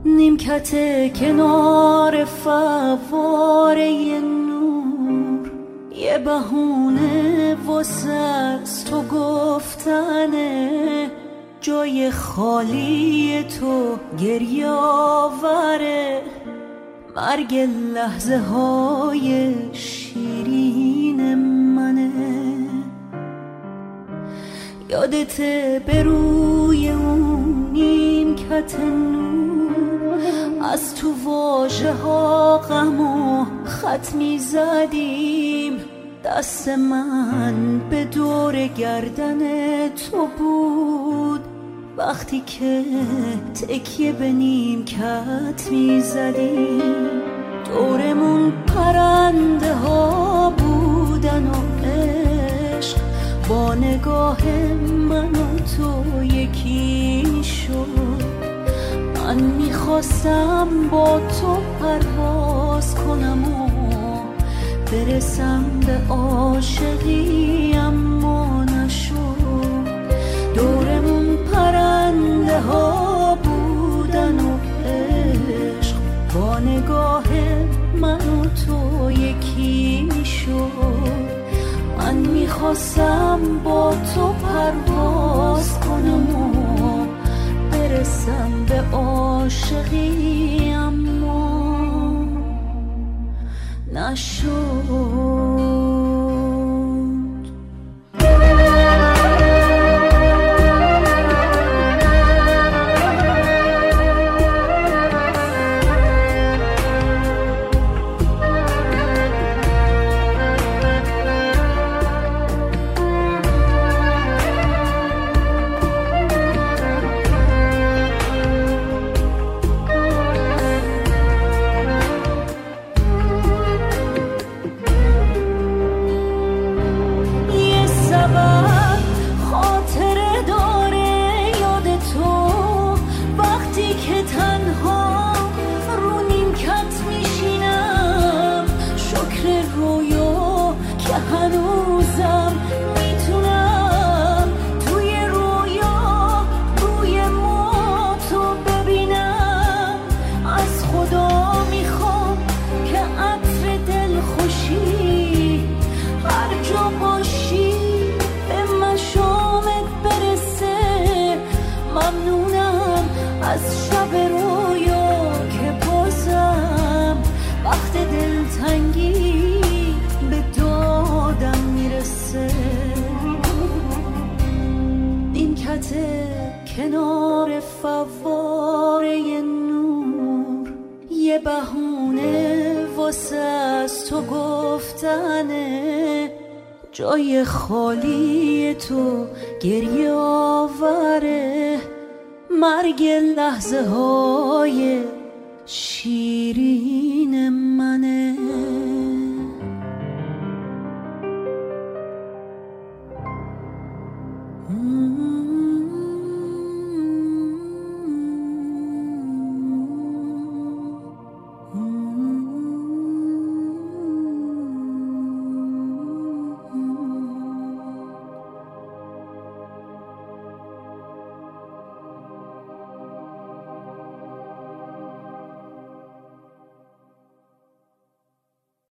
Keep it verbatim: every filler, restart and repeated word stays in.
نیمکت کنار فواره نور، یه بهونه واسه از تو گفتنه، جای خالی تو گریه آوره، مرگ لحظه های شیرین منه. یادت به روی اون نیمکت نور، از تو واژه ها غم و خط می زدیم، دست من به دور گردن تو بود، وقتی که تکیه به نیمکت می زدیم. دورمون پرنده ها بودن و عشق با نگاه من و تو یکی شد. من میخواستم با تو پرواز کنم و برسم به عاشقی، اما نشد. دورمون پرنده ها بودن و عشق با نگاه من و تو یکی شد. من میخواستم با تو پرواز کنم و برسم به عاشقی، اما نشد. هنوزم میتونم توی رویا روی ما تو ببینم. از خدا میخوام که عطر دلخوشی هر جا باشی به مشامت برسه. ممنونم از شب رویا که بازم وقت دلتنگی نیمکت کنار فواره نور، یه بهونه واسه از تو گفتنه، جای خالی تو گریه آوره، مرگ لحظه های شیرین منه.